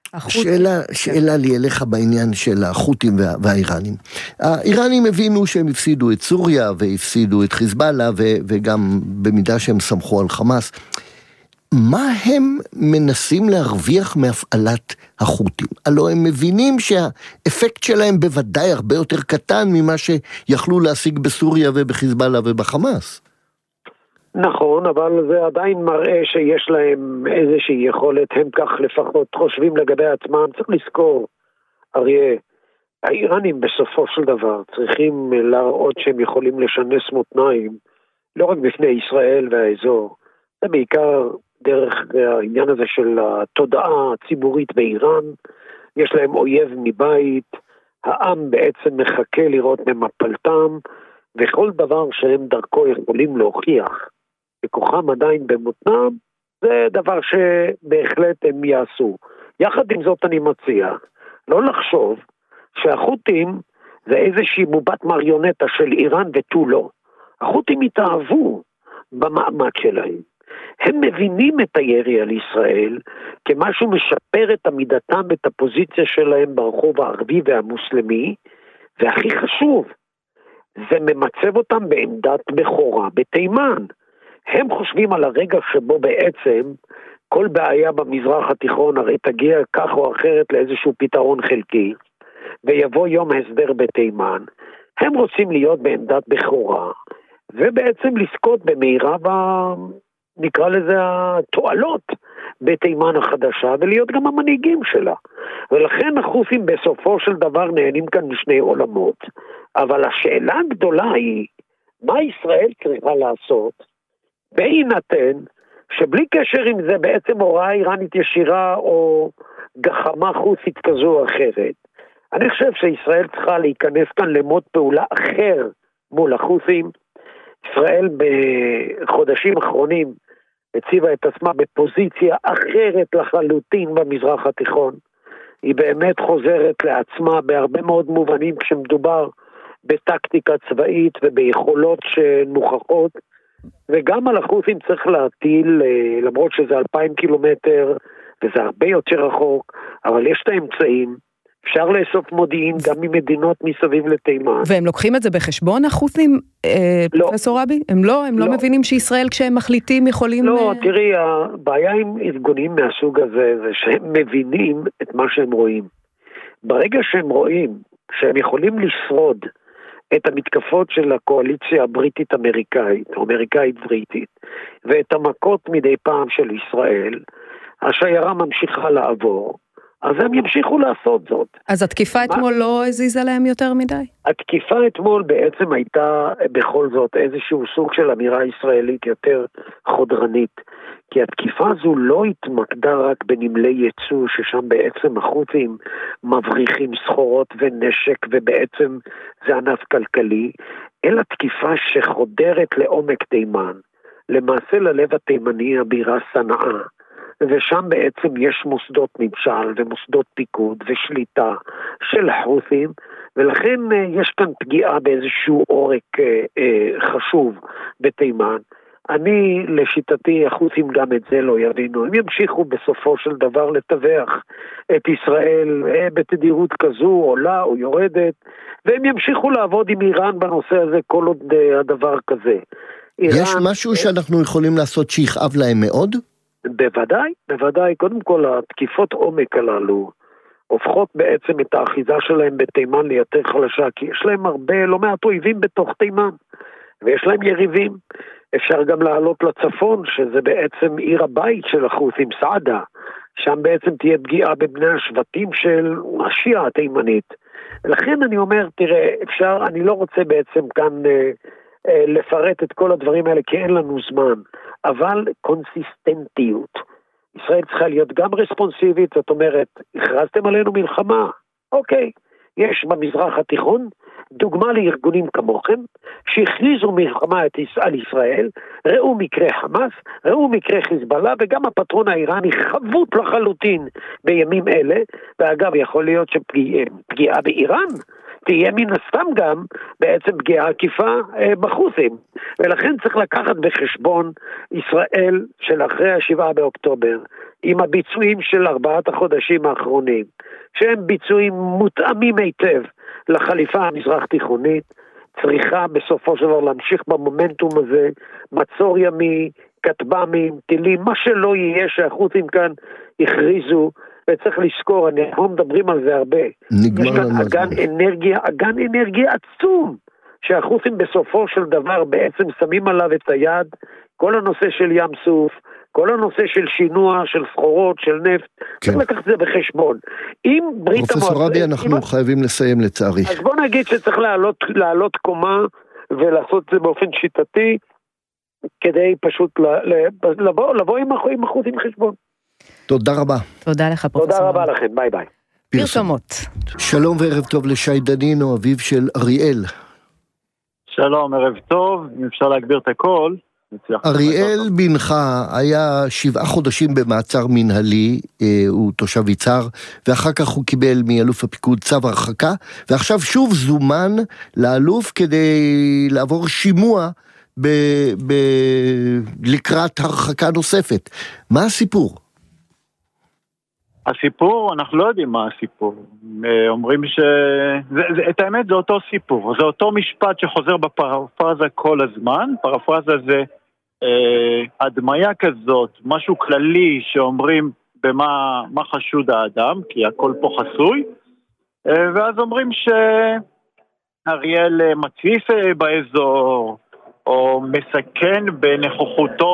שאלה לי אליך בעניין של החות'ים והאיראנים. האיראנים הבינו שהם הפסידו את סוריה והפסידו את חיזבאללה וגם במידה שהם סמכו על חמאס. מה הם מנסים להרוויח מהפעלת החות'ים? הלוא הם מבינים שהאפקט שלהם בוודאי הרבה יותר קטן ממה שיכלו להשיג בסוריה ובחיזבאללה ובחמאס. נכון, אבל זה עדיין מראה שיש להם איזושהי יכולת, הם כך לפחות חושבים לגבי עצמם. צריך לזכור, אריה, האיראנים בסופו של דבר צריכים להראות שהם יכולים לשנס מותניים, לא רק בפני ישראל והאזור, זה בעיקר דרך העניין הזה של התודעה הציבורית באיראן. יש להם אויב מבית, העם בעצם מחכה לראות במפלתם, וכל דבר שהם דרכו יכולים להוכיח וכוחם עדיין במותנם, זה דבר שבהחלט הם יעשו. יחד עם זאת אני מציע לא לחשוב שהחות'ים זה איזושהי בובת מריונטה של איראן ותו לא. החות'ים התאהבו במעמד שלהם. הם מבינים את הירי על ישראל כמשהו משפר את עמידתם ואת הפוזיציה שלהם ברחוב הערבי והמוסלמי, והכי חשוב, זה ממצב אותם בעמדת בכורה בתימן. הם חושבים על הרגע שבו בעצם כל בעיה במזרח התיכון הרי תגיע כך או אחרת לאיזשהו פתרון חלקי, ויבוא יום הסדר בתימן. הם רוצים להיות בעמדת בכורה, ובעצם לזכות במהרה נקרא לזה התועלות בתימן החדשה, ולהיות גם המנהיגים שלה. ולכן החות'ים בסופו של דבר נהנים כאן משני עולמות. אבל השאלה הגדולה היא, מה ישראל צריכה לעשות, בהינתן שבלי קשר עם זה בעצם הוראה איראנית ישירה או גחמה חות'ית כזו או אחרת. אני חושב שישראל צריכה להיכנס כאן למוד פעולה אחר מול החות'ים. ישראל בחודשים האחרונים הציבה את עצמה בפוזיציה אחרת לחלוטין במזרח התיכון. היא באמת חוזרת לעצמה בהרבה מאוד מובנים כשמדובר בטקטיקה צבאית וביכולות שמוכחות, וגם על החות'ים צריך להטיל, למרות שזה 2,000 קילומטר וזה הרבה יותר רחוק, אבל יש את האמצעים. אפשר לאסוף מודיעין גם ממדינות מסביב לתימן. והם לוקחים את זה בחשבון, החות'ים, פרופסור רבי? הם לא מבינים שישראל כשהם מחליטים יכולים... לא, תראי, הבעיה עם ארגונים מהסוג הזה, זה שהם מבינים את מה שהם רואים. ברגע שהם רואים שהם יכולים לשרוד את המתקפות של הקואליציה הבריטית-אמריקאית, או אמריקאית-בריטית, ואת המכות מדי פעם של ישראל, השיירה ממשיכה לעבור, אז הם ימשיכו לעשות זאת. אז התקיפה אתמול לא הזיזה להם יותר מדי? התקיפה אתמול בעצם הייתה בכל זאת איזשהו סוג של אמירה ישראלית יותר חודרנית, כי התקיפה הזו לא התמקדה רק בנמלי ייצוא, ששם בעצם החות'ים מבריחים סחורות ונשק, ובעצם זה ענף כלכלי, אלא תקיפה שחודרת לעומק תימן, למעשה ללב התימני הבירה סנאה, ושם בעצם יש מוסדות ממשל ומוסדות פיקוד ושליטה של החות'ים, ולכן יש כאן פגיעה באיזשהו עורק חשוב בתימן. אני לשיטתי החות'ים גם את זה לא יבינו, הם ימשיכו בסופו של דבר לתווך את ישראל בתדירות כזו, עולה או יורדת, והם ימשיכו לעבוד עם איראן בנושא הזה כל עוד הדבר כזה. יש משהו שאנחנו יכולים לעשות שיכאב להם מאוד? בוודאי, בוודאי. קודם כל, התקיפות עומק הללו הופכות בעצם את האחיזה שלהם בתימן ליותר חלשה, כי יש להם הרבה, לא מעט אויבים בתוך תימן, ויש להם יריבים. אפשר גם לעלות לצפון, שזה בעצם עיר הבית של החות'ים, סעדה, שם בעצם תהיה פגיעה בבני השבטים של השיעה התימנית. לכן אני אומר, תראה, אפשר, אני לא רוצה בעצם כאן לפרט את כל הדברים האלה, כי אין לנו זמן, אבל קונסיסטנטיות. ישראל צריכה להיות גם רספונסיבית, זאת אומרת, הכרזתם עלינו מלחמה, אוקיי, יש במזרח התיכון דוגמה לארגונים כמוכם, שהכריזו מלחמה על ישראל, ראו מקרה חמאס, ראו מקרה חיזבאללה, וגם הפטרון האיראני חבוט לחלוטין בימים אלה, ואגב יכול להיות שפגיעה באיראן, תהיה מן הסתם גם בעצם פגיעה עקיפה בחות'ים, ולכן צריך לקחת בחשבון ישראל של אחרי 7 באוקטובר, עם הביצועים של 4 החודשים האחרונים, שהם ביצועים מותאמים היטב לחליפה המזרח תיכונית, צריכה בסופו של דבר להמשיך במומנטום הזה, מצור ימי, כטב"מים, טילים, מה שלא יהיה שהחות'ים כאן הכריזו, וצריך לזכור, אנחנו מדברים על זה הרבה. יש כאן אגן אנרגיה עצום, שהחות'ים בסופו של דבר בעצם שמים עליו את היד כל הנושא של ים סוף, כל הנושא של שינוע, של סחורות, של נפט, צריך לקחת את זה בחשבון. אם ברית המועצות... פרופסור רבי, אנחנו חייבים לסיים לצערי. אז בוא נגיד שצריך לעלות קומה, ולעשות את זה באופן שיטתי, כדי פשוט לבוא עם אחוזים חשבון. תודה רבה. תודה לך, פרופסור. תודה רבה לכם, ביי ביי. פרסומות. שלום וערב טוב לשי דנינו, אביו של אריאל. שלום, ערב טוב, אם אפשר להגביר את הכל. אריאל בנך היה 7 חודשים במעצר מנהלי, הוא תושב יצהר, ואחר כך הוא קיבל מאלוף הפיקוד צו הרחקה, ועכשיו שוב זומן לאלוף כדי לעבור שימוע לקראת הרחקה נוספת. מה הסיפור? הסיפור, אנחנו לא יודעים מה הסיפור. אומרים את האמת זה אותו סיפור, זה אותו משפט שחוזר בפרפרזה כל הזמן. פרפרזה זה הדמיה כזאת, משהו כללי שאומרים במה חשוד האדם, כי הכל פה חסוי, ואז אומרים שאריאל מתסיס באזור, או מסכן בנוכחותו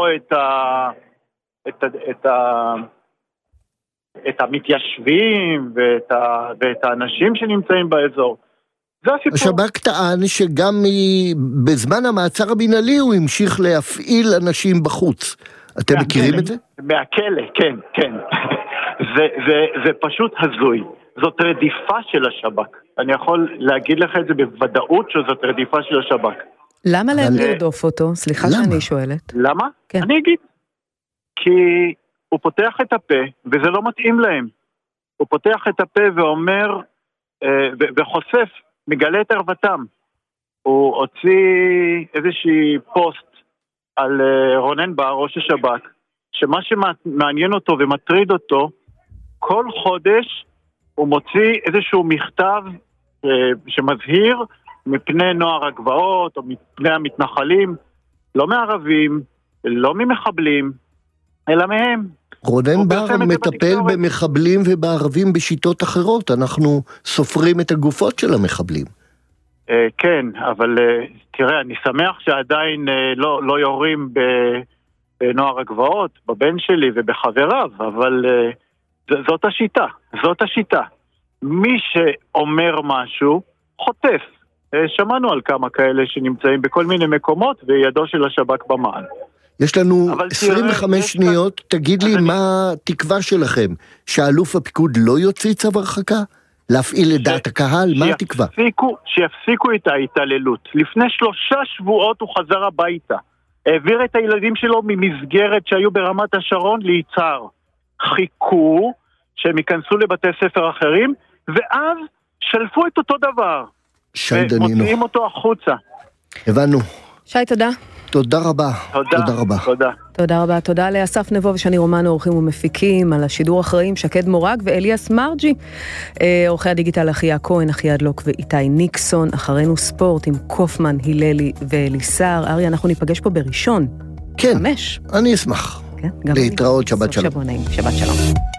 את המתיישבים ואת האנשים שנמצאים באזור. זה הסיפור. השב"כ טען שגם בזמן המעצר המנהלי הוא המשיך להפעיל אנשים בחוץ. אתם מכירים את זה? מהכלא, כן, כן. זה פשוט הזוי. זאת רדיפה של השב"כ. אני יכול להגיד לך את זה בוודאות שזאת רדיפה של השב"כ. למה להם לרדוף אותו? סליחה שאני שואלת. למה? אני אגיד. כי הוא פותח את הפה, וזה לא מתאים להם. הוא פותח את הפה ואומר, וחושף, מגלה את ערוותם. הוא הוציא איזושהי פוסט על רונן בר, ראש השב"כ, שמה שמעניין אותו ומטריד אותו, כל חודש הוא מוציא איזשהו מכתב שמזהיר מפני נוער הגבעות או מפני המתנחלים, לא מערבים, לא ממחבלים, אלא מהם. רונן בר מטפל במחבלים ובערבים בשיטות אחרות, אנחנו סופרים את הגופות של המחבלים. כן, אבל תראה, אני שמח שעדיין לא יורים בנוער הגבעות, בבן שלי ובחבריו, אבל זאת השיטה, זאת השיטה. מי שאומר משהו, חוטף. שמענו על כמה כאלה שנמצאים בכל מיני מקומות, וידו של השב"כ במעל. יש לנו 25 שניות, תגיד לי מה התקווה שלכם, שאלוף הפיקוד לא יוציא צו הרחקה? להפעיל את דעת הקהל? מה התקווה? שיפסיקו את ההתעללות. לפני 3 שבועות הוא חזר הביתה. העביר את הילדים שלו ממסגרת שהיו ברמת השרון ליצהר. חיכו שהם ייכנסו לבתי ספר אחרים, ואז שלפו את אותו דבר. שי דנינו. ומוציאים אותו החוצה. הבנו. שי, תודה. תודה רבה. תודה רבה. תודה רבה. תודה לאסף נבו ושני רומנו, עורכים ומפיקים, על השידור אחראים שקד מורג ואליאס מרג'י. עורכי הדיגיטל אחיה כהן, אחיה הדלוק ואיתי ניקסון. אחרינו ספורט עם קופמן, היללי ואליסר. אריה, אנחנו ניפגש פה בראשון. כן, 5. אני אשמח. להתראות, שבת שלום. שבת שלום.